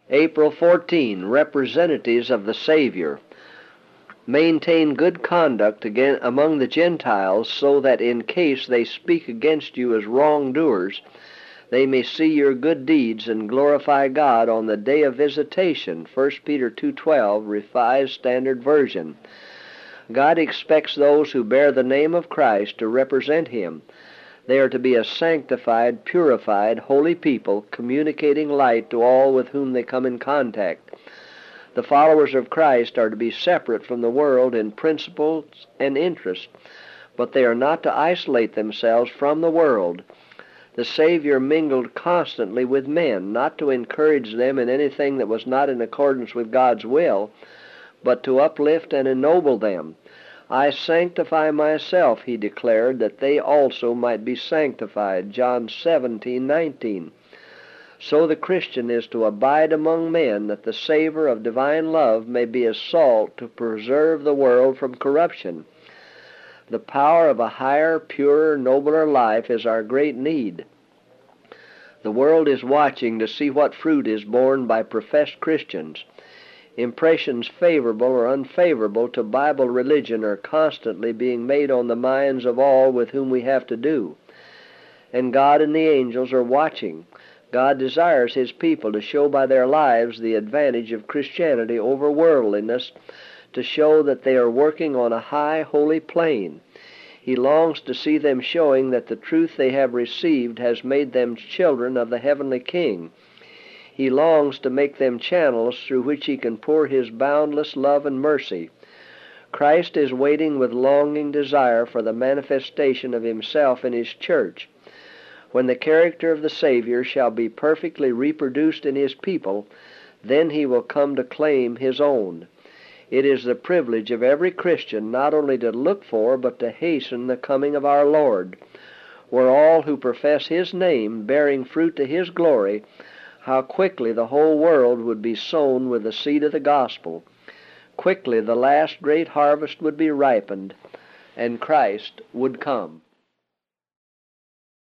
April 14, representatives of the Savior. Maintain good conduct among the Gentiles, so that in case they speak against you as wrongdoers, they may see your good deeds and glorify God on the day of visitation. 1 Peter 2:12, Revised Standard Version. God expects those who bear the name of Christ to represent Him. They are to be a sanctified, purified, holy people, communicating light to all with whom they come in contact. The followers of Christ are to be separate from the world in principles and interests, but they are not to isolate themselves from the world. The Savior mingled constantly with men, not to encourage them in anything that was not in accordance with God's will, but to uplift and ennoble them. I sanctify myself, He declared, that they also might be sanctified. John 17:19. So the Christian is to abide among men, that the savor of divine love may be as salt to preserve the world from corruption. The power of a higher, purer, nobler life is our great need. The world is watching to see what fruit is borne by professed Christians. Impressions favorable or unfavorable to Bible religion are constantly being made on the minds of all with whom we have to do. And God and the angels are watching. God desires His people to show by their lives the advantage of Christianity over worldliness, to show that they are working on a high, holy plane. He longs to see them showing that the truth they have received has made them children of the heavenly King. He longs to make them channels through which He can pour His boundless love and mercy. Christ is waiting with longing desire for the manifestation of Himself in His church. When the character of the Savior shall be perfectly reproduced in His people, then He will come to claim His own. It is the privilege of every Christian not only to look for, but to hasten the coming of our Lord. Were all who profess His name bearing fruit to His glory, how quickly the whole world would be sown with the seed of the gospel. Quickly the last great harvest would be ripened, and Christ would come.